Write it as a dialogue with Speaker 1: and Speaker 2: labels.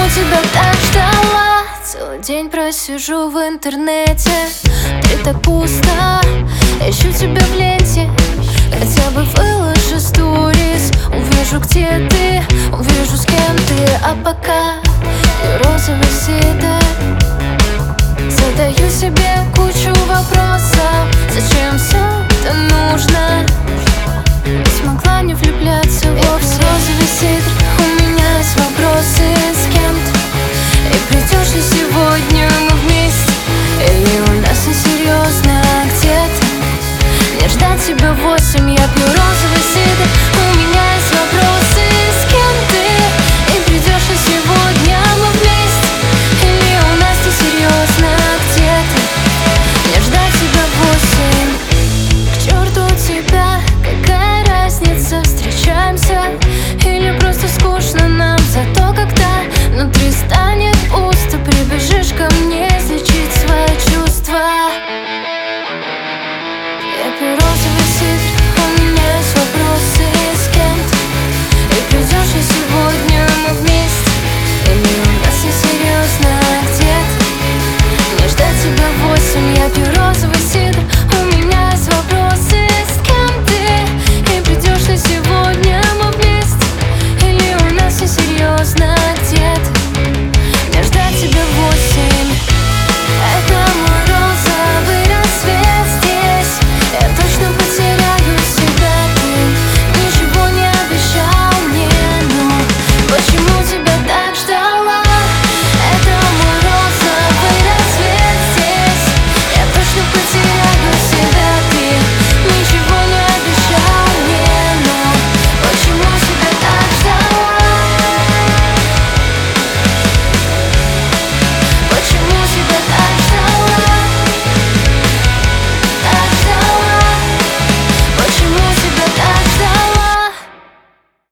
Speaker 1: тебя так ждала. Целый день просижу в интернете, ты так пусто. Ищу тебя в ленте, хотя бы выложи сторис. Увижу, где ты, увижу, с кем ты. А пока ты розовый свитер, задаю себе кучу вопросов. Зачем все это нужно? Не смогла не влюбляться вовсе. Розовый свитер,